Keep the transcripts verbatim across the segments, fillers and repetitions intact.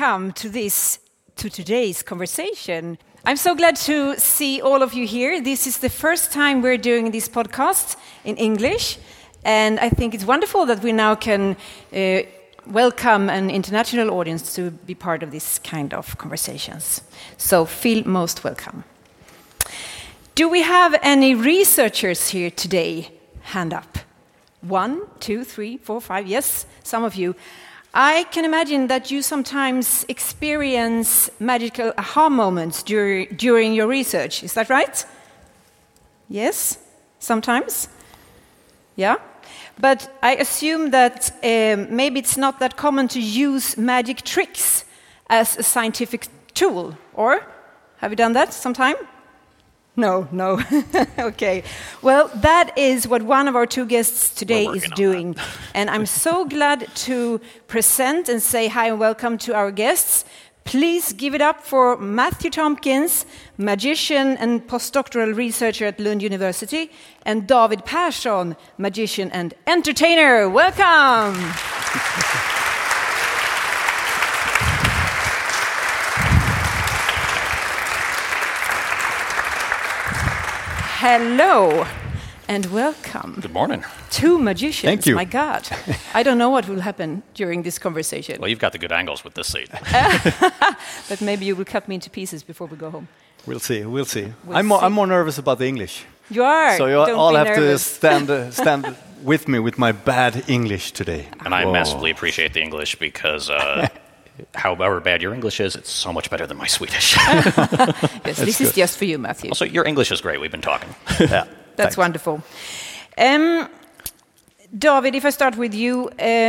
welcome to this, to today's conversation. I'm so glad to see all of you here. This is the first time we're doing this podcast in English, and I think it's wonderful that we now can uh, welcome an international audience to be part of this kind of conversations. So feel most welcome. Do we have any researchers here today? Hand up. One, two, three, four, five. Yes, some of you. I can imagine that you sometimes experience magical aha moments dur- during your research. Is that right? Yes? Sometimes? Yeah? But I assume that um, maybe it's not that common to use magic tricks as a scientific tool. Or? Have you done that sometime? No, no. Okay. Well, that is what one of our two guests today is doing. And I'm so glad to present and say hi and welcome to our guests. Please give it up for Matthew Tompkins, magician and postdoctoral researcher at Lund University, and David Persson, magician and entertainer. Welcome. Hello and welcome. Good morning. Two magicians. Thank you. My God. I don't know what will happen during this conversation. Well, you've got the good angles with this seat. But maybe you will cut me into pieces before we go home. We'll see. We'll see. We'll I'm more, see. I'm more nervous about the English. You are. So you don't all be have nervous. to stand uh, stand with me with my bad English today. And I Whoa. massively appreciate the English because uh, however bad your English is, it's so much better than my Swedish. Yes, this is just for you, Matthew. Also, your English is great. We've been talking. Yeah, That's thanks. wonderful. Um, David, if I start with you,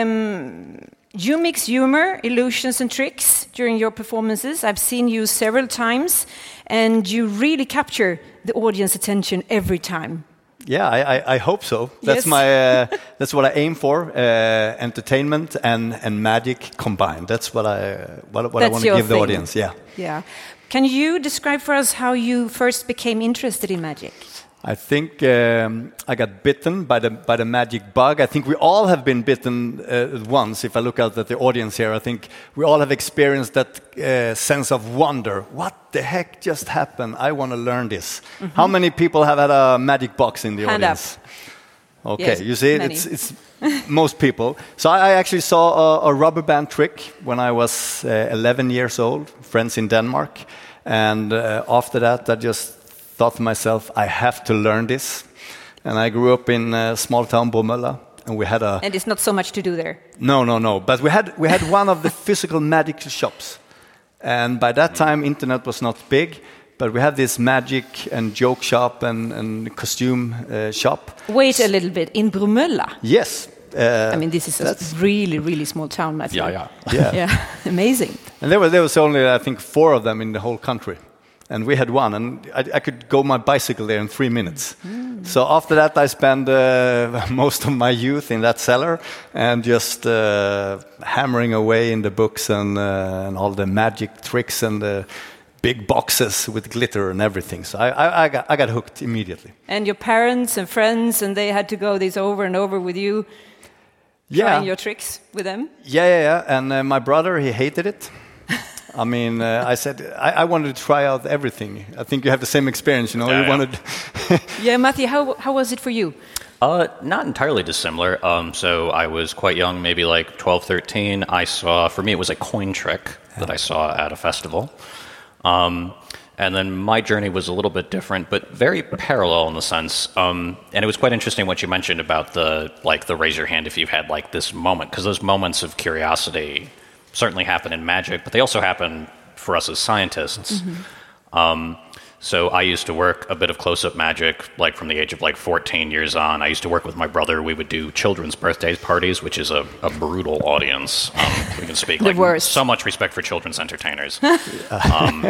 um, you mix humor, illusions, and tricks during your performances. I've seen you several times, and you really capture the audience attention every time. Yeah, I, I, I hope so. That's Yes. my uh, that's what I aim for: uh, entertainment and, and magic combined. That's what I what, what I That's want to your give the thing. audience. Yeah. Yeah. Can you describe for us how you first became interested in magic? I think um, I got bitten by the by the magic bug. I think we all have been bitten uh, once. If I look out at the audience here, I think we all have experienced that uh, sense of wonder. What the heck just happened? I want to learn this. Mm-hmm. How many people have had a magic box in the Hand audience? Up. Okay, Yes, you see, many. it's it's most people. So I, I actually saw a, a rubber band trick when I was uh, eleven years old. Friends in Denmark, and uh, after that, I just thought to myself, I have to learn this. And I grew up in a small town, Bromölla, and we had a... And it's not so much to do there. No, no, no. But we had we had one of the physical magic shops. And by that time, internet was not big, but we had this magic and joke shop and, and costume uh, shop. Wait a little bit. In Bromölla? Yes. Uh, I mean, this is a that's- really, really small town, Matthew. Yeah, yeah. Yeah. Yeah, amazing. And there was, there was only, I think, four of them in the whole country. And we had one, and I, I could go my bicycle there in three minutes. Mm. So after that, I spent uh, most of my youth in that cellar and just uh, hammering away in the books and, uh, and all the magic tricks and the big boxes with glitter and everything. So I, I, I, got, I got hooked immediately. And your parents and friends, and they had to go this over and over with you, Yeah, trying your tricks with them? yeah, yeah. yeah. And uh, my brother, he hated it. I mean, uh, I said, I, I wanted to try out everything. I think you have the same experience, you know. Yeah, you yeah. wanted... Yeah, Matthew, how, how was it for you? Uh, not entirely dissimilar. Um, so I was quite young, maybe like twelve, thirteen. I saw, for me, it was a coin trick that I saw at a festival. Um, and then my journey was a little bit different, but very parallel in the sense. Um, and it was quite interesting what you mentioned about the, like, the raise your hand if you've had, like, this moment. Because those moments of curiosity certainly happen in magic, but they also happen for us as scientists. Mm-hmm. Um, so I used to work a bit of close-up magic, like from the age of like fourteen years on. I used to work with my brother. We would do children's birthday parties, which is a, a brutal audience. Um, we can speak The like worst. so much respect for children's entertainers. um,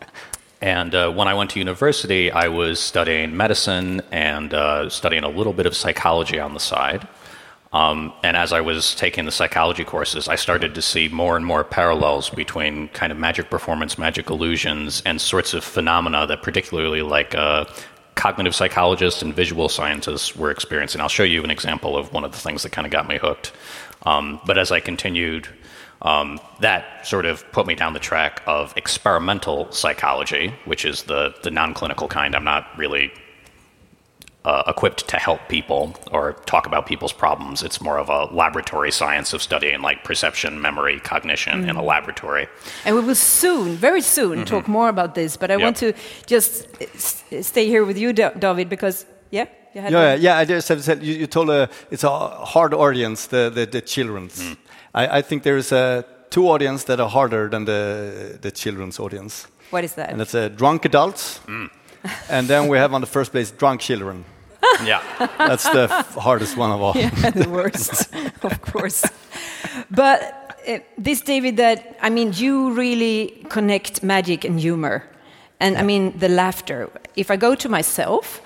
and uh, when I went to university, I was studying medicine and uh, studying a little bit of psychology on the side. Um, and as I was taking the psychology courses, I started to see more and more parallels between kind of magic performance, magic illusions, and sorts of phenomena that particularly like uh, cognitive psychologists and visual scientists were experiencing. I'll show you an example of one of the things that kind of got me hooked. Um, but as I continued Um, that sort of put me down the track of experimental psychology, which is the, the non-clinical kind. I'm not really uh, equipped to help people or talk about people's problems. It's more of a laboratory science of studying like perception, memory, cognition mm. in a laboratory. And we will soon, very soon, mm-hmm. talk more about this. But I yep. want to just stay here with you, David, because, yeah? You had yeah, yeah, I just have said, you, you told uh, it's a hard audience, the, the, the children's. Mm. I, I think there's uh, two audience that are harder than the, the children's audience. What is that? And it's uh, drunk adults. Mm. And then we have on the first place drunk children. Yeah. That's the f- hardest one of all. Yeah, the worst, of course. But uh, this, David, that, I mean, you really connect magic and humor. And, I mean, the laughter. If I go to myself,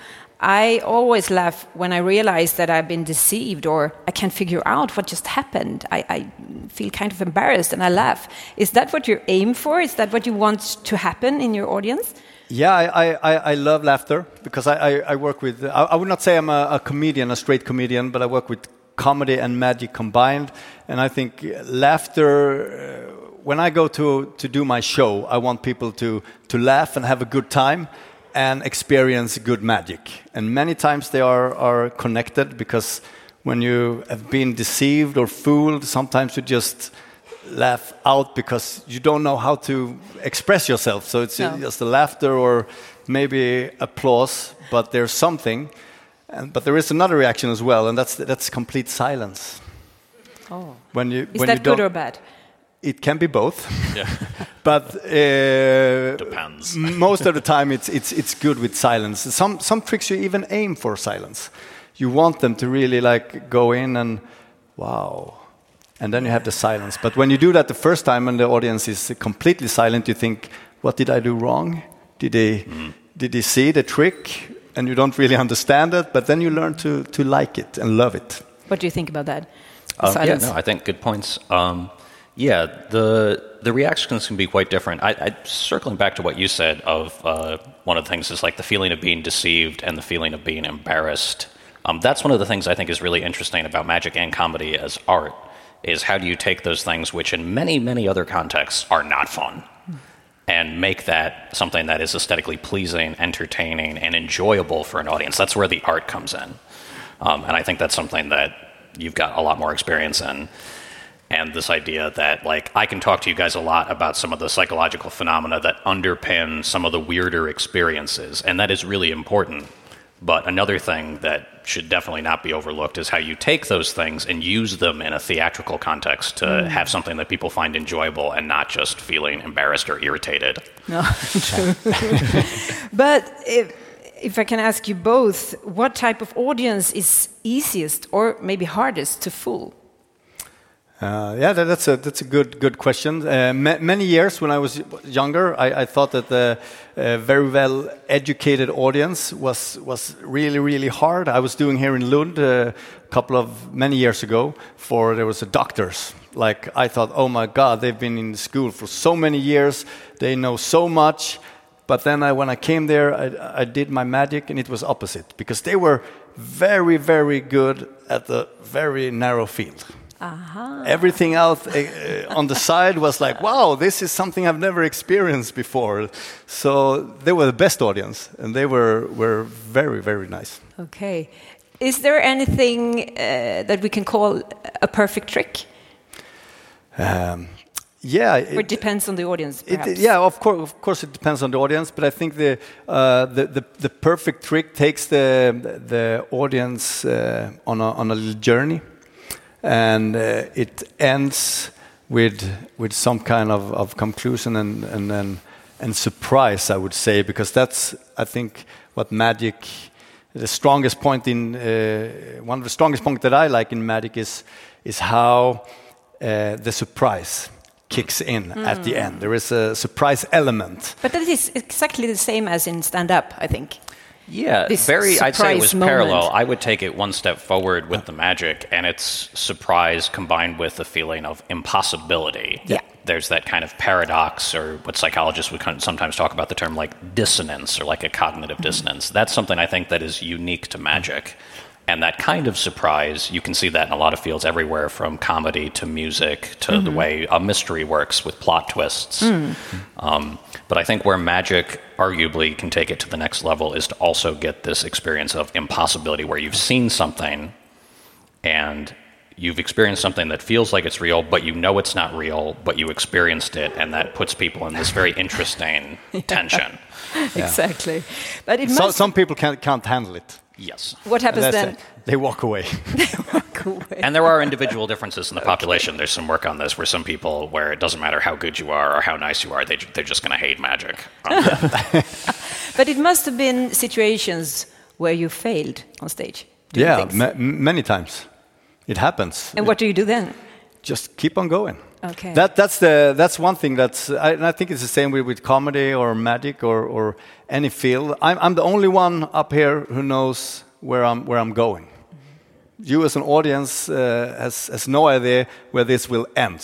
I always laugh when I realize that I've been deceived or I can't figure out what just happened. I, I feel kind of embarrassed and I laugh. Is that what you aim for? Is that what you want to happen in your audience? Yeah, I, I, I love laughter because I, I, I work with, I, I would not say I'm a, a comedian, a straight comedian, but I work with comedy and magic combined. And I think laughter, uh, when I go to, to do my show, I want people to, to laugh and have a good time and experience good magic. And many times they are, are connected because when you have been deceived or fooled, sometimes you just laugh out because you don't know how to express yourself. So it's no. just a laughter or maybe applause, but there's something. And, but there is another reaction as well, and that's that's complete silence. Oh. When you, is when that you good or bad? It can be both. Yeah. But uh, depends. Most of the time, it's it's it's good with silence. Some some tricks you even aim for silence. You want them to really like go in and wow, and then you have the silence. But when you do that the first time and the audience is completely silent, you think, "What did I do wrong? Did they mm. did they see the trick?" And you don't really understand it. But then you learn to to like it and love it. What do you think about that? Um, yeah, no, I think good points. Um, Yeah, the the reactions can be quite different. I, I circling back to what you said of uh, one of the things is like the feeling of being deceived and the feeling of being embarrassed. Um, that's one of the things I think is really interesting about magic and comedy as art, is how do you take those things which in many, many other contexts are not fun and make that something that is aesthetically pleasing, entertaining, and enjoyable for an audience. That's where the art comes in. Um, and I think that's something that you've got a lot more experience in. And this idea that, like, I can talk to you guys a lot about some of the psychological phenomena that underpin some of the weirder experiences, and that is really important. But another thing that should definitely not be overlooked is how you take those things and use them in a theatrical context to mm. have something that people find enjoyable and not just feeling embarrassed or irritated. No, true. But if, if I can ask you both, what type of audience is easiest or maybe hardest to fool? Uh, yeah, that, that's a that's a good good question. Uh, ma- many years when I was younger, I, I thought that the uh, very well educated audience was was really really hard. I was doing here in Lund uh, a couple of many years ago. For there was a doctors. Like I thought, oh my God, they've been in school for so many years. They know so much. But then I, when I came there, I, I did my magic, and it was opposite because they were very very good at the very narrow field. Uh-huh. Everything else uh, on the side was like, wow, this is something I've never experienced before. So they were the best audience, and they were, were very, very nice. Okay. Is there anything uh, that we can call a perfect trick? Um, yeah. It, or it depends on the audience, perhaps? It, yeah, of course, of course it depends on the audience, but I think the, uh, the, the, the perfect trick takes the, the audience uh, on, a, on a little journey. And uh, it ends with with some kind of, of conclusion and and, and and surprise, I would say, because that's I think what magic, the strongest point in uh, one of the strongest points that I like in magic is is how uh, the surprise kicks in mm. at the end. There is a surprise element. But that is exactly the same as in stand-up, I think. Yeah, this very. I'd say it was moment. parallel. I would take it one step forward with the magic, and it's surprise combined with the feeling of impossibility. Yeah. There's that kind of paradox, or what psychologists would sometimes talk about the term like dissonance, or like a cognitive mm-hmm. dissonance. That's something I think that is unique to magic. And that kind of surprise, you can see that in a lot of fields everywhere, from comedy to music to mm-hmm. the way a mystery works with plot twists. Mm. Um, but I think where magic arguably can take it to the next level is to also get this experience of impossibility, where you've seen something and you've experienced something that feels like it's real, but you know it's not real, but you experienced it, and that puts people in this very interesting yeah. tension. Exactly. But it so, must... Some people can't, can't handle it. Yes. What happens then? It. They walk away. They walk away. And there are individual differences in the population. Okay. There's some work on this where some people, where it doesn't matter how good you are or how nice you are, they, they're just going to hate magic. Um, but it must have been situations where you failed on stage. Yeah, ma- many times. It happens. And what do you do then? Just keep on going. Okay. That that's the that's one thing that's I, and I think it's the same with, with comedy or magic or, or any field. I'm I'm the only one up here who knows where I'm where I'm going. Mm-hmm. You as an audience uh, has has no idea where this will end.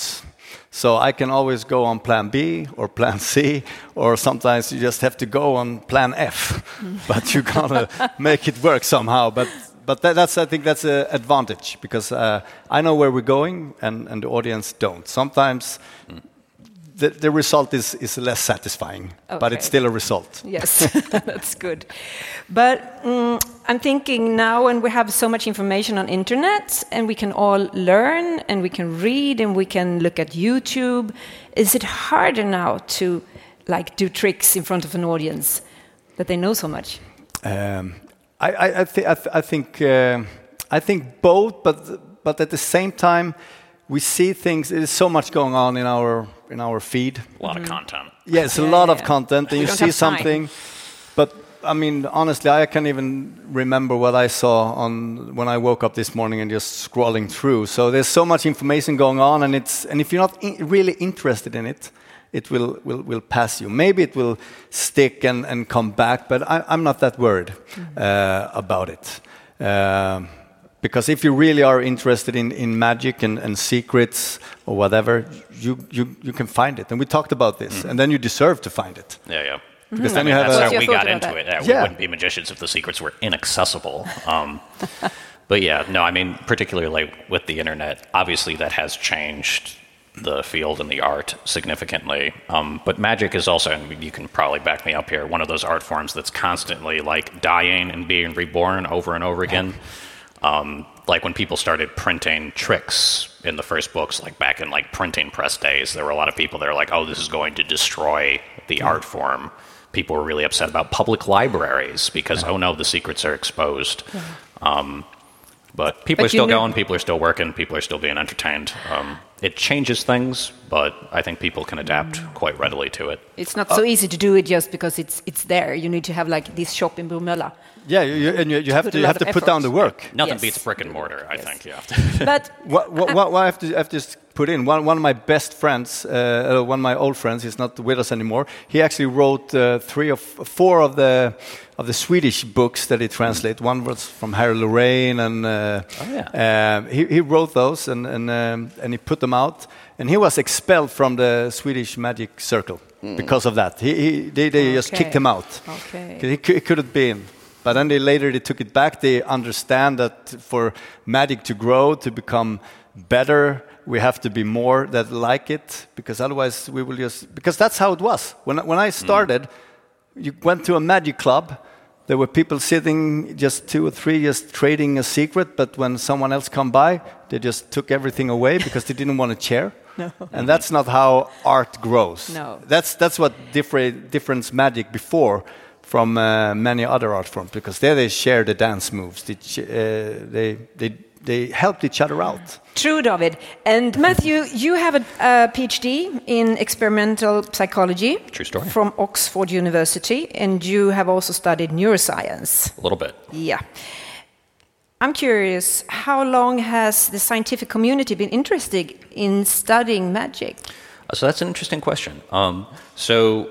So I can always go on plan B or plan C, or sometimes you just have to go on plan F. Mm-hmm. But you gotta make it work somehow. But But that, that's, I think that's an advantage, because uh, I know where we're going and, and the audience don't. Sometimes mm. the, the result is, is less satisfying, okay. but it's still a result. Yes, that's good. But um, I'm thinking now, when we have so much information on internet and we can all learn and we can read and we can look at YouTube, is it harder now to like do tricks in front of an audience that they know so much? Um, I, I, I, th- I, th- I think uh, I think both, but but at the same time, we see things. There's so much going on in our in our feed. A lot mm-hmm. of content. Yes, yeah, a lot yeah, of yeah. content, and you see something. But I mean, honestly, I can't even remember what I saw on when I woke up this morning and just scrolling through. So there's so much information going on, and it's and if you're not in, really interested in it, it will, will, will pass you. Maybe it will stick and, and come back, but I, I'm not that worried mm-hmm. uh, about it. Uh, because if you really are interested in, in magic and, and secrets or whatever, you, you, you can find it. And we talked about this, mm-hmm. and then you deserve to find it. Yeah, yeah. Because mm-hmm. then I mean, you have that's a... how we got into that? it. Yeah, we yeah. wouldn't be magicians if the secrets were inaccessible. Um, but yeah, no, I mean, particularly like with the internet, obviously that has changed the field and the art significantly. Um, but magic is also, and you can probably back me up here, one of those art forms that's constantly like dying and being reborn over and over again. Um, like when people started printing tricks in the first books, like back in like printing press days, there were a lot of people that were like, oh, this is going to destroy the art form. People were really upset about public libraries because, oh no, the secrets are exposed. Um, but people but are still know- going, people are still working, people are still being entertained. Um, It changes things, but I think people can adapt quite readily to it. It's not so easy to do it just because it's it's there. You need to have like this shop in Bromölla. Yeah, you, and you, you have to you have to put effort. down the work. Nothing yes. beats brick and mortar, I yes. think. Yeah. But what, what, what, what I have to I have to put in one one of my best friends, uh, one of my old friends, he's not with us anymore. He actually wrote uh, three of four of the of the Swedish books that he translated. One was from Harry Lorraine, and uh, oh, yeah. uh, he he wrote those and and um, and he put them out. And he was expelled from the Swedish Magic Circle mm. because of that. He, he they, they okay. just kicked him out. Okay. He, he could have been. But then they later they took it back. They understand that for magic to grow, to become better, we have to be more that like it, because otherwise we will just... Because that's how it was. When, when I started, mm. you went to a magic club, there were people sitting, just two or three, just trading a secret, but when someone else come by, they just took everything away because they didn't want a chair. No. And that's not how art grows. No. That's, that's what different, difference magic before from uh, many other art forms, because there they share the dance moves. They, uh, they, they, they helped each other out. True, David. And Matthew, you have a, a PhD in experimental psychology. True story. From Oxford University, and you have also studied neuroscience. A little bit. Yeah. I'm curious, how long has the scientific community been interested in studying magic? So that's an interesting question. Um, so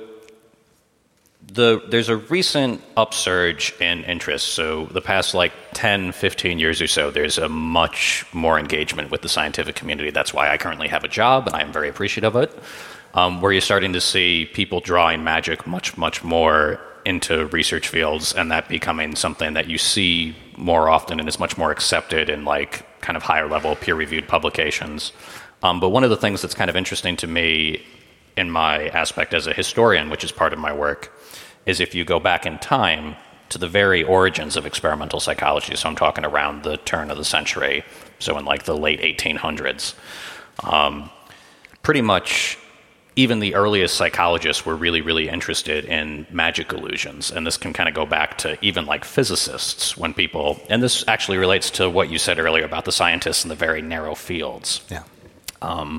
the, there's a recent upsurge in interest. So the past like ten, fifteen years or so, there's a much more engagement with the scientific community. That's why I currently have a job, and I am very appreciative of it, um, where you're starting to see people drawing magic much, much more into research fields, and that becoming something that you see more often and is much more accepted in like kind of higher level peer-reviewed publications. Um, but one of the things that's kind of interesting to me in my aspect as a historian, which is part of my work, is if you go back in time to the very origins of experimental psychology. So I'm talking around the turn of the century, so in like the late eighteen hundreds. Um, pretty much even the earliest psychologists were really, really interested in magic illusions. And this can kind of go back to even like physicists when people, and this actually relates to what you said earlier about the scientists in the very narrow fields. Yeah. Um,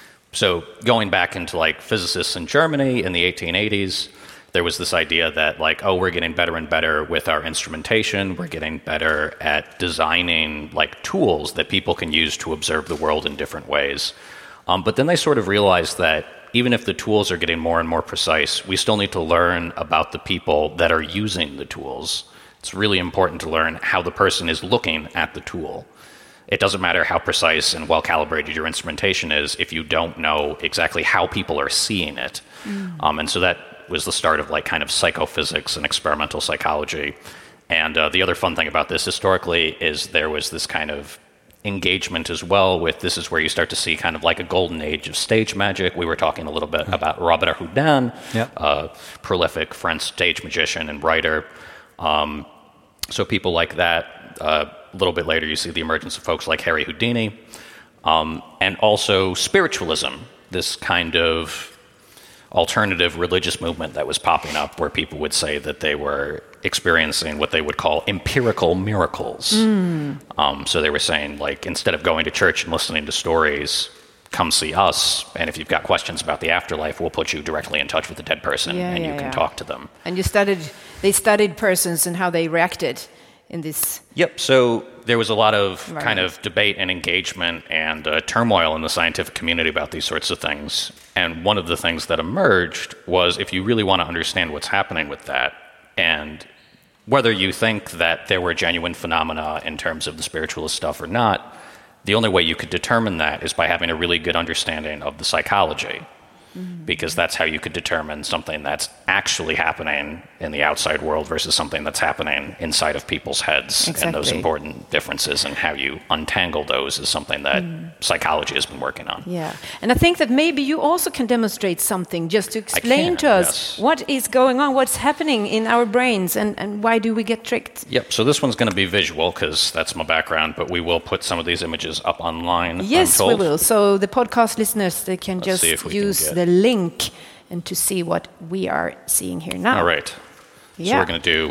so going back into like physicists in Germany in the eighteen eighties, there was this idea that like, oh, we're getting better and better with our instrumentation. We're getting better at designing like tools that people can use to observe the world in different ways. Um, but then they sort of realized that even if the tools are getting more and more precise, we still need to learn about the people that are using the tools. It's really important to learn how the person is looking at the tool. It doesn't matter how precise and well-calibrated your instrumentation is if you don't know exactly how people are seeing it. Mm. Um, and so that was the start of like kind of psychophysics and experimental psychology. And uh, the other fun thing about this historically is there was this kind of engagement as well with, this is where you start to see kind of like a golden age of stage magic. We were talking a little bit mm. about Robert Houdin, yeah. a prolific French stage magician and writer. Um, so people like that. Uh, a little bit later, you see the emergence of folks like Harry Houdini, um, and also spiritualism, this kind of alternative religious movement that was popping up where people would say that they were experiencing what they would call empirical miracles. Mm. Um, so they were saying, like, instead of going to church and listening to stories, come see us, and if you've got questions about the afterlife, we'll put you directly in touch with the dead person, yeah, and yeah, you can yeah. talk to them. And you studied, they studied persons and how they reacted in this. Yep, so there was a lot of Right. kind of debate and engagement and uh, turmoil in the scientific community about these sorts of things. And one of the things that emerged was, if you really want to understand what's happening with that, and whether you think that there were genuine phenomena in terms of the spiritualist stuff or not, the only way you could determine that is by having a really good understanding of the psychology. Mm-hmm. Because that's how you could determine something that's actually happening in the outside world versus something that's happening inside of people's heads. Exactly. And those important differences and how you untangle those is something that mm. psychology has been working on. Yeah, and I think that maybe you also can demonstrate something just to explain can, to us yes. what is going on, what's happening in our brains, and, and why do we get tricked? Yep, so this one's going to be visual because that's my background, but we will put some of these images up online. Yes, we will. So the podcast listeners, they can Let's just use can the link and to see what we are seeing here now. All right. Yeah. So we're going to do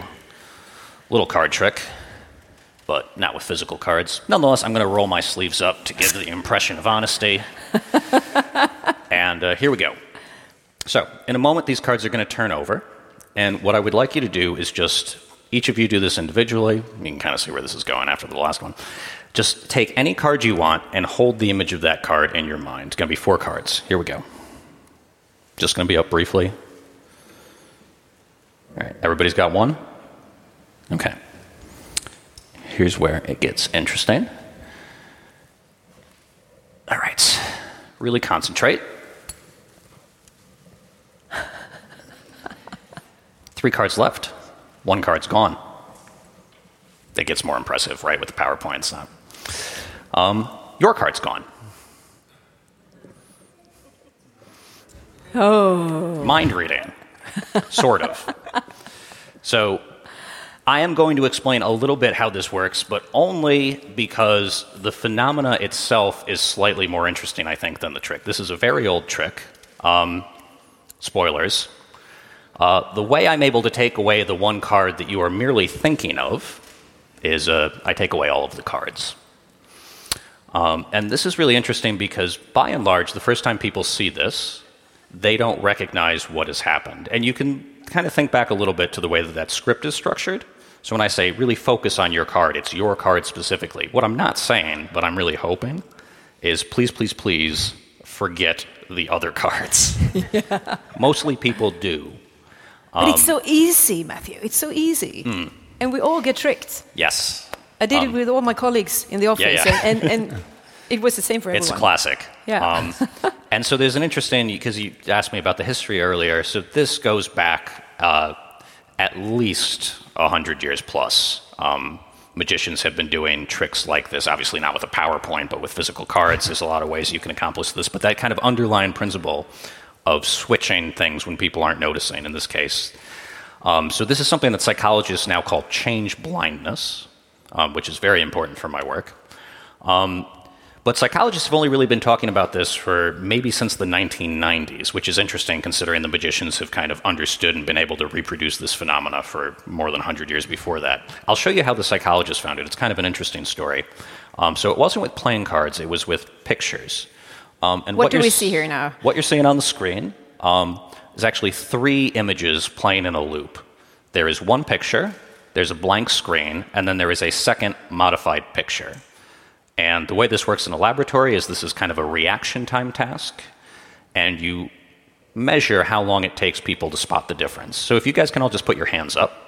a little card trick, but not with physical cards. Nonetheless, I'm going to roll my sleeves up to give the impression of honesty. And uh, here we go. So in a moment, these cards are going to turn over. And what I would like you to do is just, each of you do this individually. You can kind of see where this is going after the last one. Just take any card you want and hold the image of that card in your mind. It's going to be four cards. Here we go. Just going to be up briefly. All right, everybody's got one? Okay. Here's where it gets interesting. All right, really concentrate. Three cards left. One card's gone. It gets more impressive, right, with the PowerPoints. Not. Um, your card's gone. Oh. Mind reading, sort of. So I am going to explain a little bit how this works, but only because the phenomena itself is slightly more interesting, I think, than the trick. This is a very old trick. Um, spoilers. Uh, the way I'm able to take away the one card that you are merely thinking of is uh, I take away all of the cards. Um, and this is really interesting because, by and large, the first time people see this, they don't recognize what has happened. And you can kind of think back a little bit to the way that that script is structured. So when I say really focus on your card, it's your card specifically. What I'm not saying, but I'm really hoping, is please, please, please forget the other cards. Yeah. Mostly people do. But Um, it's so easy, Matthew. It's so easy. Mm. And we all get tricked. Yes. I did Um, it with all my colleagues in the office. Yeah, yeah. And, and, and it was the same for everyone. It's a classic. Yeah. Um, and so there's an interesting, because you asked me about the history earlier, so this goes back uh, at least one hundred years plus. Um, magicians have been doing tricks like this, obviously not with a PowerPoint, but with physical cards. There's a lot of ways you can accomplish this. But that kind of underlying principle of switching things when people aren't noticing, in this case. Um, so this is something that psychologists now call change blindness, um, which is very important for my work. Um, But psychologists have only really been talking about this for maybe since the nineteen nineties, which is interesting considering the magicians have kind of understood and been able to reproduce this phenomena for more than one hundred years before that. I'll show you how the psychologists found it. It's kind of an interesting story. Um, so it wasn't with playing cards, it was with pictures. Um, and what, what do we see here now? What you're seeing on the screen um, is actually three images playing in a loop. There is one picture, there's a blank screen, and then there is a second modified picture. And the way this works in a laboratory is this is kind of a reaction time task, and you measure how long it takes people to spot the difference. So if you guys can all just put your hands up,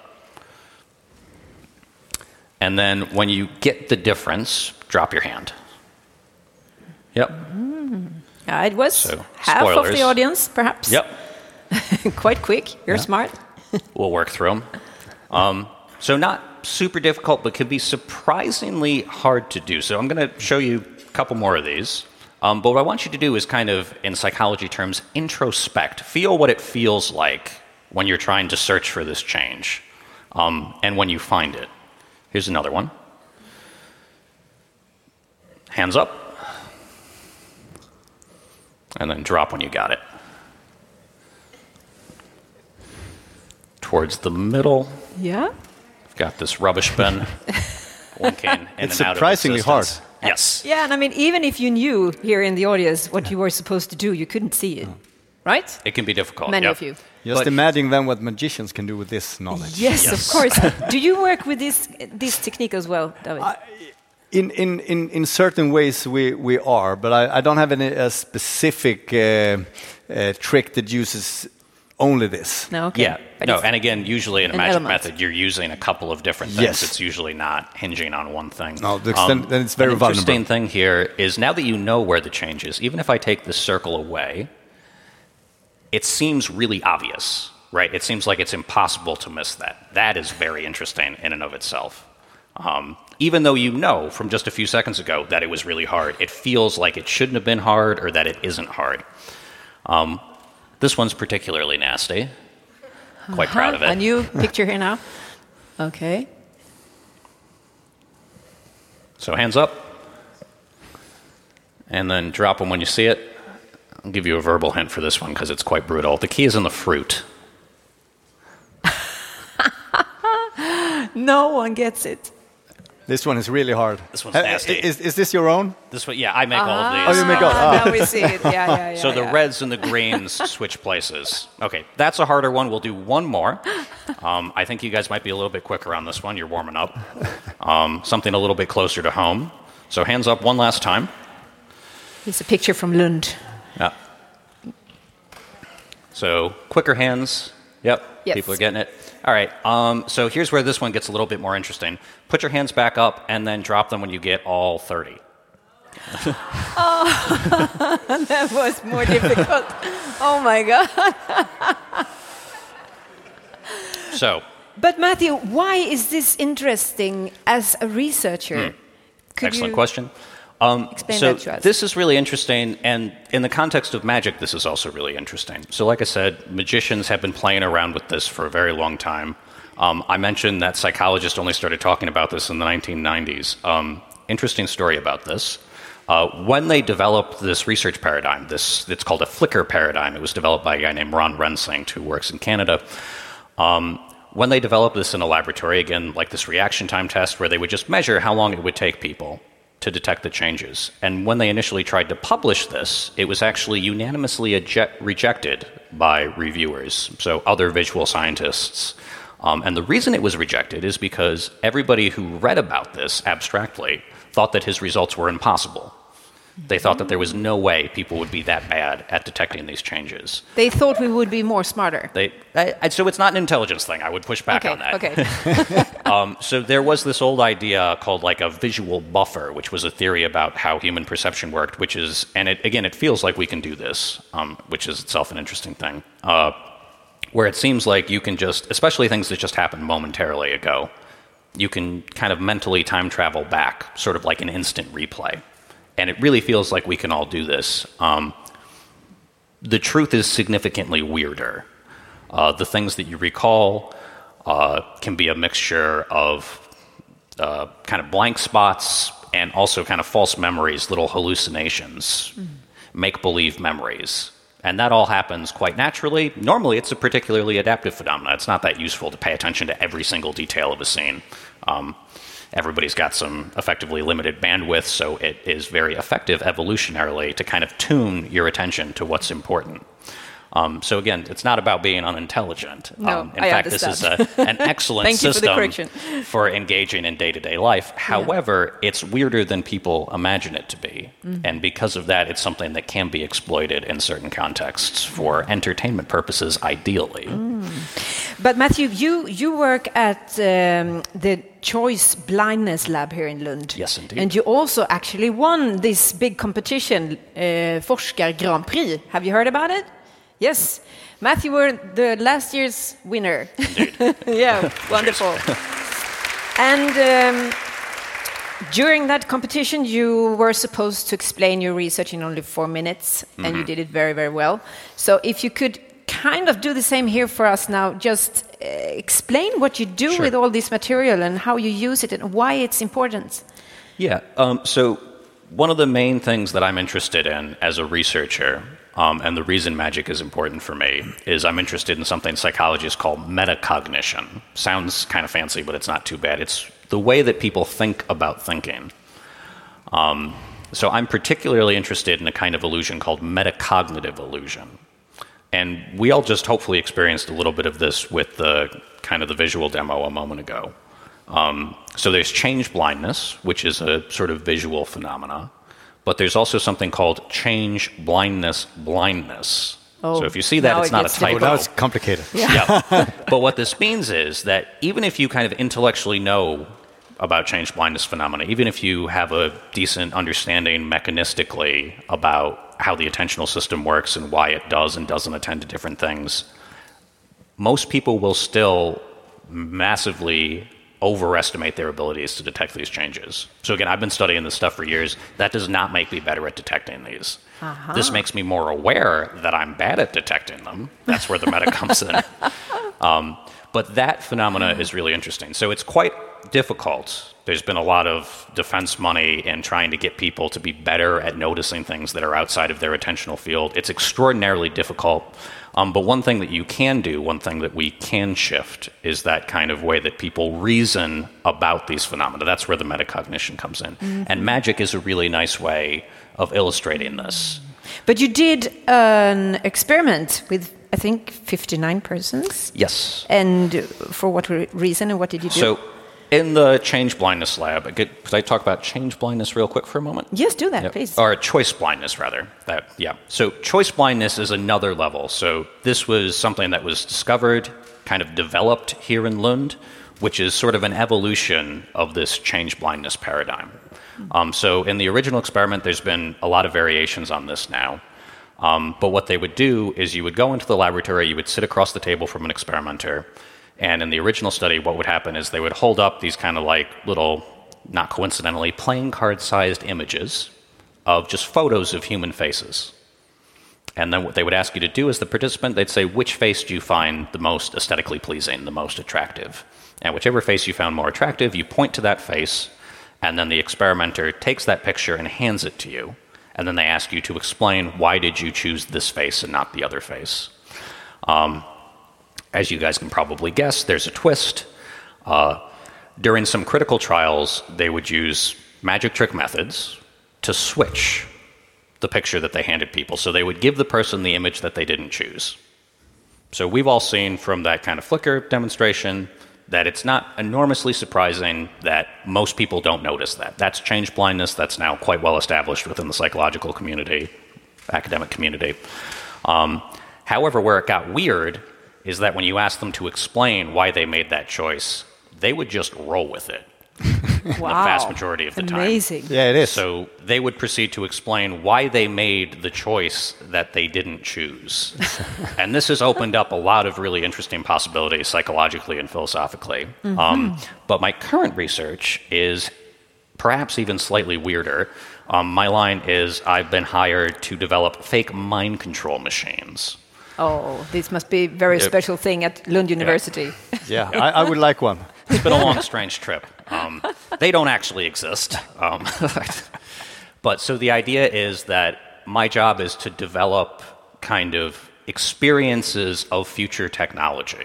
and then when you get the difference, drop your hand. Yep. Mm. Uh, it was so, half spoilers. of the audience, perhaps. Yep. Quite quick. You're yeah. smart. We'll work through them. Um, so not super difficult, but can be surprisingly hard to do. So I'm going to show you a couple more of these. Um, but what I want you to do is kind of, in psychology terms, introspect. Feel what it feels like when you're trying to search for this change, um, and when you find it. Here's another one. Hands up. And then drop when you got it. Towards the middle. Yeah. Got this rubbish bin blinking in it's and out of surprisingly hard. Yes. Yeah, and I mean, even if you knew here in the audience what you were supposed to do, you couldn't see it, right? It can be difficult. Many yep. of you. Just But imagine then what magicians can do with this knowledge. Yes, Yes. of course. Do you work with this this technique as well, David? I, in, in, in, in certain ways we, we are, but I, I don't have any a specific uh, uh, trick that uses only this. No, okay. Yeah. But no, it's and again, usually in a an magic element. method, you're using a couple of different things. Yes. It's usually not hinging on one thing. No, the extent- then it's very an interesting vulnerable. thing here is now that you know where the change is, even if I take this circle away, it seems really obvious, right? It seems like it's impossible to miss that. That is very interesting in and of itself. Um, even though you know from just a few seconds ago that it was really hard, it feels like it shouldn't have been hard or that it isn't hard. Um, this one's particularly nasty. Quite Uh-huh. proud of it. A new picture here now. Okay. So hands up. And then drop them when you see it. I'll give you a verbal hint for this one because it's quite brutal. The key is in the fruit. No one gets it. This one is really hard. This one's Uh, nasty. Is, is this your own? This one, yeah, I make all of Ah, these. Oh, you make all- ah. Now we see it. Yeah, yeah, yeah. So the yeah. reds and the greens switch places. Okay, that's a harder one. We'll do one more. Um, I think you guys might be a little bit quicker on this one. You're warming up. Um, something a little bit closer to home. So hands up one last time. It's a picture from Lund. Yeah. So quicker hands. Yep. Yes. People are getting it. All right. Um, so here's where this one gets a little bit more interesting. Put your hands back up and then drop them when you get all thirty. Oh, that was more difficult. Oh my God. So. But Matthew, why is this interesting as a researcher? Hmm. Could Excellent you question. Um, explain so that to us? this is really interesting, and in the context of magic, this is also really interesting. So like I said, magicians have been playing around with this for a very long time. Um, I mentioned that psychologists only started talking about this in the nineteen nineties. Um, interesting story about this. Uh, when they developed this research paradigm, this it's called a flicker paradigm. It was developed by a guy named Ron Rensing, who works in Canada. Um, when they developed this in a laboratory, again, like this reaction time test, where they would just measure how long it would take people to detect the changes. And when they initially tried to publish this, it was actually unanimously eject- rejected by reviewers, so other visual scientists. Um, and the reason it was rejected is because everybody who read about this abstractly thought that his results were impossible. They thought that there was no way people would be that bad at detecting these changes. They thought we would be more smarter. They, I, I, so it's not an intelligence thing. I would push back Okay, on that. okay. Um, so there was this old idea called like a visual buffer, which was a theory about how human perception worked, which is, and it, again, it feels like we can do this, um, which is itself an interesting thing. Uh, where it seems like you can just, especially things that just happened momentarily ago, you can kind of mentally time travel back, sort of like an instant replay. And it really feels like we can all do this. Um, the truth is significantly weirder. Uh, the things that you recall uh, can be a mixture of uh, kind of blank spots and also kind of false memories, little hallucinations, mm. make-believe memories. And that all happens quite naturally. Normally, it's a particularly adaptive phenomenon. It's not that useful to pay attention to every single detail of a scene. Um, everybody's got some effectively limited bandwidth, so it is very effective evolutionarily to kind of tune your attention to what's important. Um, so again, it's not about being unintelligent. No, um, in I fact, understand. this is a, an excellent Thank you system for, the correction. for engaging in day-to-day life. However, yeah. it's weirder than people imagine it to be. Mm. And because of that, it's something that can be exploited in certain contexts for entertainment purposes, ideally. Mm. But Matthew, you, you work at um, the Choice Blindness Lab here in Lund. Yes, indeed. And you also actually won this big competition, uh, Forskar Grand Prix. Have you heard about it? Yes. Matthew were the last year's winner. Indeed. Yeah, wonderful. And um, during that competition, you were supposed to explain your research in only four minutes, mm-hmm. and you did it very, very well. So if you could kind of do the same here for us now, just uh, explain what you do sure. with all this material and how you use it and why it's important. Yeah, um, so one of the main things that I'm interested in as a researcher, um, and the reason magic is important for me, is I'm interested in something psychologists call metacognition. Sounds kind of fancy, but it's not too bad. It's the way that people think about thinking. Um, so I'm particularly interested in a kind of illusion called metacognitive illusion. And we all just hopefully experienced a little bit of this with the kind of the visual demo a moment ago. Um, so there's change blindness, which is a sort of visual phenomena, but there's also something called change blindness blindness. Oh, so if you see that, it's it not a typo. Now it's complicated. Yeah. yeah. But what this means is that even if you kind of intellectually know about change blindness phenomena, even if you have a decent understanding mechanistically about how the attentional system works and why it does and doesn't attend to different things, most people will still massively overestimate their abilities to detect these changes. So again, I've been studying this stuff for years. That does not make me better at detecting these. Uh-huh. This makes me more aware that I'm bad at detecting them. That's where the meta comes in. Um, but that phenomena is really interesting. So it's quite difficult. There's been a lot of defense money in trying to get people to be better at noticing things that are outside of their attentional field. It's extraordinarily difficult. Um, but one thing that you can do, one thing that we can shift, is that kind of way that people reason about these phenomena. That's where the metacognition comes in. Mm-hmm. And magic is a really nice way of illustrating this. But you did an experiment with, I think, fifty-nine persons? Yes. And for what reason and what did you do? So, in the change blindness lab, could I talk about change blindness real quick for a moment? Yes, do that, yep. please. Or choice blindness, rather. That, yeah. So choice blindness is another level. So this was something that was discovered, kind of developed here in Lund, which is sort of an evolution of this change blindness paradigm. Mm-hmm. Um, so in the original experiment, there's been a lot of variations on this now. Um, but what they would do is you would go into the laboratory, you would sit across the table from an experimenter, and in the original study, what would happen is they would hold up these kind of like little, not coincidentally, playing card-sized images of just photos of human faces. And then what they would ask you to do as the participant, they'd say, which face do you find the most aesthetically pleasing, the most attractive? And whichever face you found more attractive, you point to that face, and then the experimenter takes that picture and hands it to you. And then they ask you to explain, why did you choose this face and not the other face? Um, As you guys can probably guess, there's a twist. Uh, during some critical trials, they would use magic trick methods to switch the picture that they handed people. So they would give the person the image that they didn't choose. So we've all seen from that kind of flicker demonstration that it's not enormously surprising that most people don't notice that. That's change blindness. That's now quite well established within the psychological community, academic community. Um, however, where it got weird is that when you ask them to explain why they made that choice, they would just roll with it. Wow. The vast majority of the time. Amazing. Yeah, it is. So they would proceed to explain why they made the choice that they didn't choose. And this has opened up a lot of really interesting possibilities psychologically and philosophically. Mm-hmm. Um, but my current research is perhaps even slightly weirder. Um, my line is I've been hired to develop fake mind control machines. Oh, this must be a very Yep. special thing at Lund University. Yeah, I, I would like one. It's been a long, strange trip. Um, they don't actually exist. Um, but so the idea is that my job is to develop kind of experiences of future technology.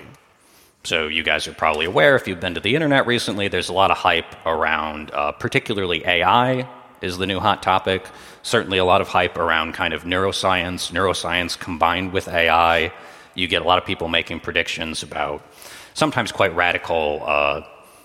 So you guys are probably aware, if you've been to the internet recently, there's a lot of hype around uh, particularly A I is the new hot topic. Certainly a lot of hype around kind of neuroscience, neuroscience combined with A I. You get a lot of people making predictions about sometimes quite radical uh,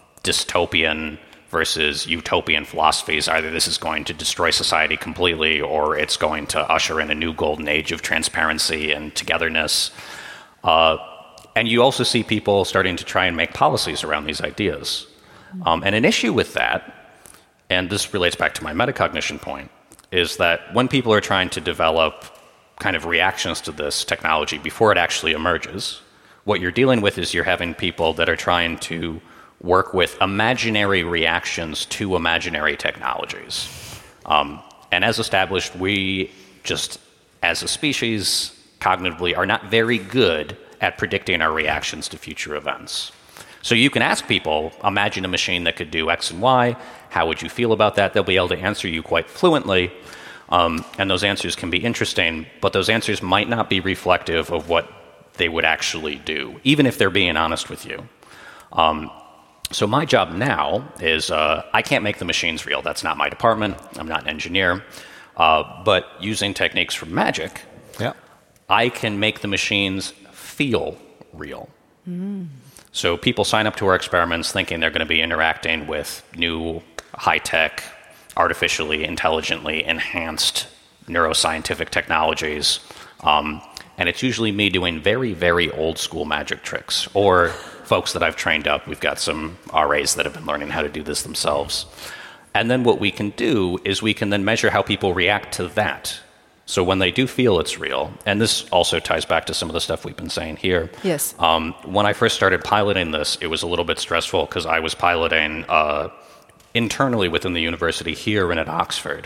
dystopian versus utopian philosophies. Either this is going to destroy society completely or it's going to usher in a new golden age of transparency and togetherness. Uh, and you also see people starting to try and make policies around these ideas. Um, and an issue with that, and this relates back to my metacognition point, is that when people are trying to develop kind of reactions to this technology before it actually emerges, what you're dealing with is you're having people that are trying to work with imaginary reactions to imaginary technologies. Um, and as established, we just, as a species, cognitively are not very good at predicting our reactions to future events. So you can ask people, imagine a machine that could do X and Y, how would you feel about that? They'll be able to answer you quite fluently, um, and those answers can be interesting, but those answers might not be reflective of what they would actually do, even if they're being honest with you. Um, so my job now is, uh, I can't make the machines real. That's not my department. I'm not an engineer. Uh, but using techniques from magic, Yeah. I can make the machines feel real. Mm. So people sign up to our experiments thinking they're going to be interacting with new, high-tech, artificially, intelligently enhanced neuroscientific technologies. Um, and it's usually me doing very, very old-school magic tricks, or folks that I've trained up. We've got some R As that have been learning how to do this themselves. And then what we can do is we can then measure how people react to that. So when they do feel it's real, and this also ties back to some of the stuff we've been saying here. Yes. Um, when I first started piloting this, it was a little bit stressful because I was piloting uh, internally within the university here and at Oxford.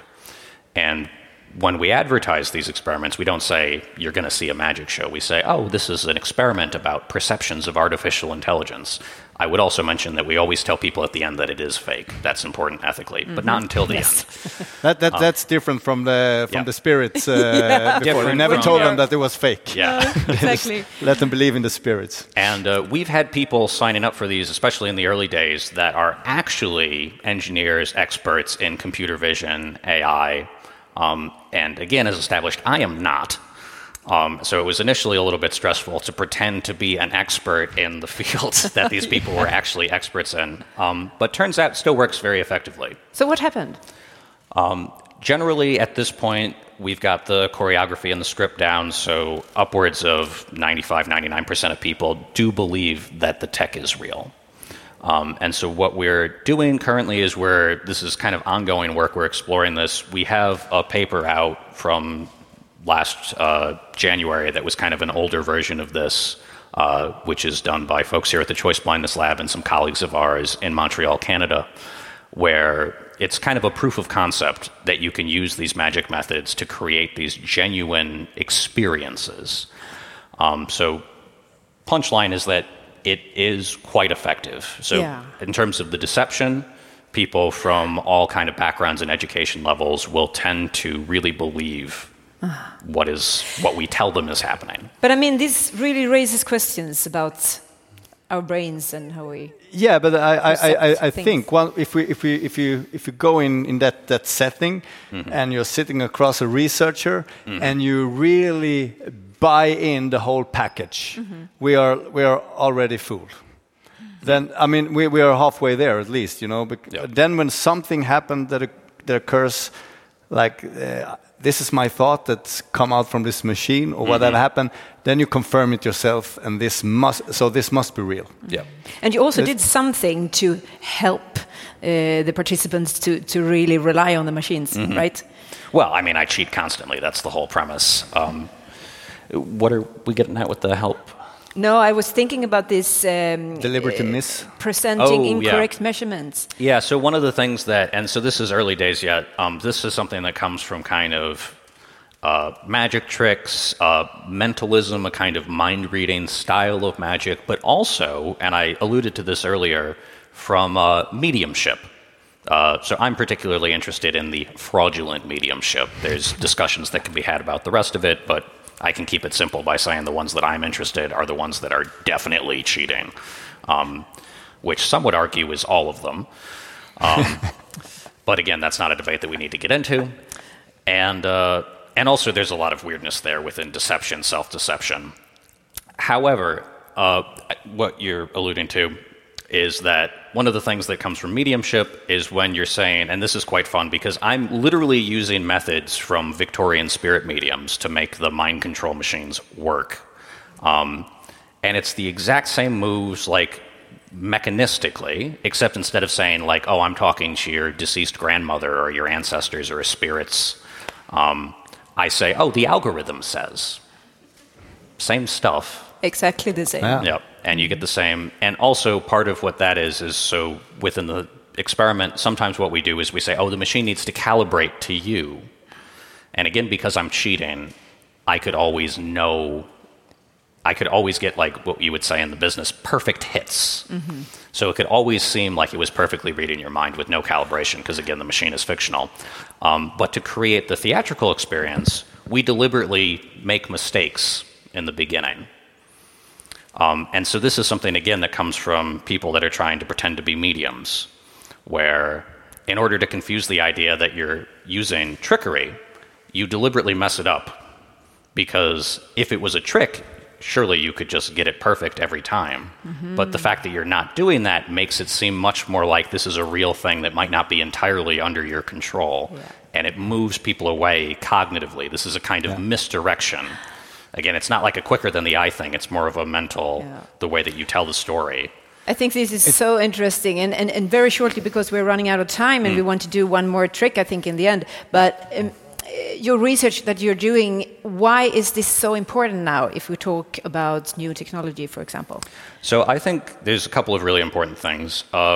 And when we advertise these experiments, we don't say, you're going to see a magic show. We say, oh, this is an experiment about perceptions of artificial intelligence. I would also mention that we always tell people at the end that it is fake. That's important ethically, mm-hmm. but not until the yes. end. That, that, um, that's different from the from yeah. the spirits uh, yeah. before. We never from, told yeah. them that it was fake. Yeah, exactly. Let them believe in the spirits. And uh, we've had people signing up for these, especially in the early days, that are actually engineers, experts in computer vision, A I. Um, and again, as established, I am not. Um, so it was initially a little bit stressful to pretend to be an expert in the field that these people were actually experts in. Um, but turns out it still works very effectively. So what happened? Um, generally, at this point, we've got the choreography and the script down, so upwards of ninety-five, ninety-nine percent of people do believe that the tech is real. Um, and so what we're doing currently is we're, this is kind of ongoing work, we're exploring this. We have a paper out from last uh, January that was kind of an older version of this, uh, which is done by folks here at the Choice Blindness Lab and some colleagues of ours in Montreal, Canada, where it's kind of a proof of concept that you can use these magic methods to create these genuine experiences. Um, so punchline is that it is quite effective. So yeah. in terms of the deception, people from all kind of backgrounds and education levels will tend to really believe what is what we tell them is happening. But I mean, this really raises questions about our brains and how we. Yeah, but I I, I, I think well, if we if we if you if you go in, in that, that setting mm-hmm. and you're sitting across a researcher mm-hmm. and you really buy in the whole package, mm-hmm. we are we are already fooled. Mm-hmm. Then I mean we, we are halfway there at least, you know. But yep. Then when something happened that that occurs, like uh, this is my thought that's come out from this machine, or whatever mm-hmm. happened. Then you confirm it yourself, and this must. So this must be real. Yeah. And you also this, did something to help uh, the participants to to really rely on the machines, mm-hmm. right? Well, I mean, I cheat constantly. That's the whole premise. Um, what are we getting at with the help? No, I was thinking about this um, deliberate uh, miss presenting oh, incorrect yeah. measurements. Yeah. So one of the things that, and so this is early days yet. Um, this is something that comes from kind of uh, magic tricks, uh, mentalism, a kind of mind reading style of magic, but also, and I alluded to this earlier, from uh, mediumship. Uh, so I'm particularly interested in the fraudulent mediumship. There's discussions that can be had about the rest of it, but I can keep it simple by saying the ones that I'm interested are the ones that are definitely cheating, um, which some would argue is all of them. Um, but again, that's not a debate that we need to get into. And, uh, and also there's a lot of weirdness there within deception, self-deception. However, uh, what you're alluding to is that one of the things that comes from mediumship is when you're saying, and this is quite fun because I'm literally using methods from Victorian spirit mediums to make the mind control machines work. Um, and it's the exact same moves, like mechanistically, except instead of saying like, oh, I'm talking to your deceased grandmother or your ancestors or spirits, um, I say, oh, the algorithm says. Same stuff. Exactly the same. Yeah. Yep. And you get the same. And also part of what that is, is so within the experiment, sometimes what we do is we say, oh, the machine needs to calibrate to you. And again, because I'm cheating, I could always know, I could always get like what you would say in the business, perfect hits. Mm-hmm. So it could always seem like it was perfectly reading your mind with no calibration, because again, the machine is fictional. Um, but to create the theatrical experience, we deliberately make mistakes in the beginning. Um, and so this is something, again, that comes from people that are trying to pretend to be mediums, where in order to confuse the idea that you're using trickery, you deliberately mess it up. Because if it was a trick, surely you could just get it perfect every time. Mm-hmm. But the fact that you're not doing that makes it seem much more like this is a real thing that might not be entirely under your control. Yeah. And it moves people away cognitively. This is a kind of yeah. misdirection. Again, it's not like a quicker than the eye thing. It's more of a mental, yeah. the way that you tell the story. I think this is it's so interesting. And, and, and very shortly, because we're running out of time and mm. we want to do one more trick, I think, in the end. But um, your research that you're doing, why is this so important now if we talk about new technology, for example? So I think there's a couple of really important things. Uh,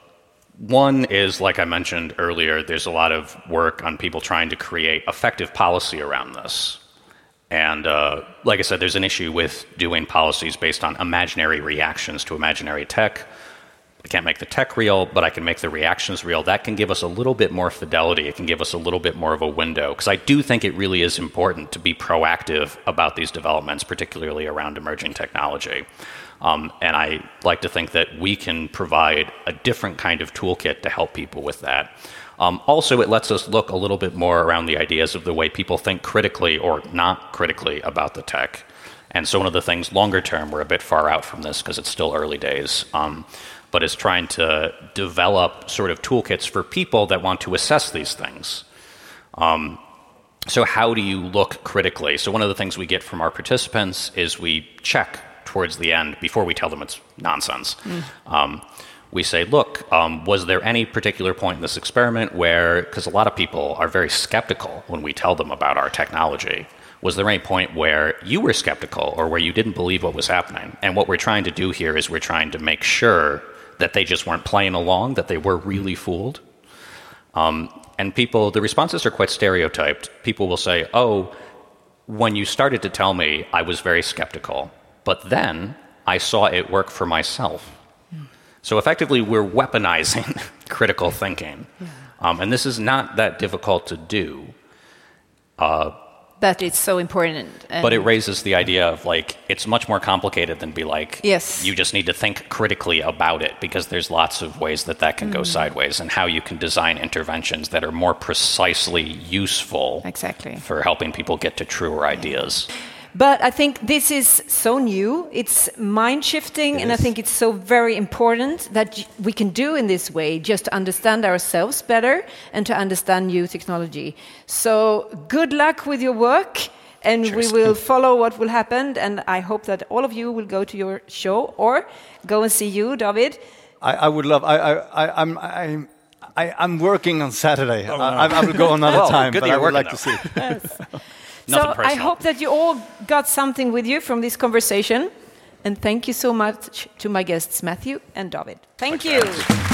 one is, like I mentioned earlier, there's a lot of work on people trying to create effective policy around this. And uh, like I said, there's an issue with doing policies based on imaginary reactions to imaginary tech. I can't make the tech real, but I can make the reactions real. That can give us a little bit more fidelity. It can give us a little bit more of a window. Because I do think it really is important to be proactive about these developments, particularly around emerging technology. Um, and I like to think that we can provide a different kind of toolkit to help people with that. Um, also, it lets us look a little bit more around the ideas of the way people think critically or not critically about the tech. And so one of the things longer term, we're a bit far out from this because it's still early days, um, but is trying to develop sort of toolkits for people that want to assess these things. Um, so how do you look critically? So one of the things we get from our participants is we check towards the end before we tell them it's nonsense. Mm. Um, We say, look, um, was there any particular point in this experiment where, because a lot of people are very skeptical when we tell them about our technology, was there any point where you were skeptical or where you didn't believe what was happening? And what we're trying to do here is we're trying to make sure that they just weren't playing along, that they were really fooled. Um, and people, the responses are quite stereotyped. People will say, oh, when you started to tell me, I was very skeptical, but then I saw it work for myself. So effectively, we're weaponizing critical thinking. Yeah. Um, and this is not that difficult to do. Uh, but it's so important. But it raises the idea of, like, it's much more complicated than be like, yes. you just need to think critically about it, because there's lots of ways that that can mm. go sideways, and how you can design interventions that are more precisely useful exactly. for helping people get to truer ideas. But I think this is so new, it's mind-shifting, It and I is. think it's so very important that y- we can do in this way, just to understand ourselves better and to understand new technology. So good luck with your work, and Cheers. we will follow what will happen, and I hope that all of you will go to your show or go and see you, David. I, I would love. I, I, I, I'm. I'm I, I'm working on Saturday. I, I, I will go another Well, time, good but that I you're would working like to see. Yes. Nothing So I personal. hope that you all got something with you from this conversation. And thank you so much to my guests, Matthew and David. Thank Thanks for you. having me.